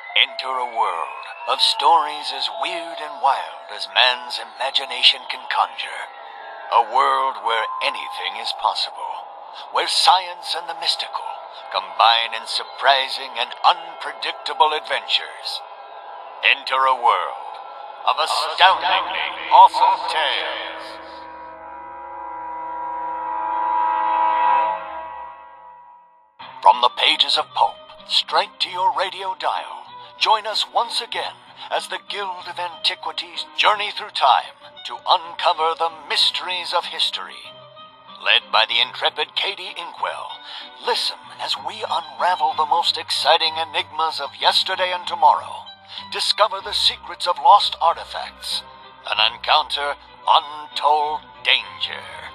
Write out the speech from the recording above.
Enter a world of stories as weird and wild as man's imagination can conjure. A world where anything is possible, where science and the mystical combine in surprising and unpredictable adventures. Enter a world of astoundingly awesome tales. From the pages of Pope, straight to your radio dial, join us once again as the Guild of Antiquities journey through time to uncover the mysteries of history. Led by the intrepid Katie Inkwell, listen as we unravel the most exciting enigmas of yesterday and tomorrow, discover the secrets of lost artifacts, and encounter untold danger.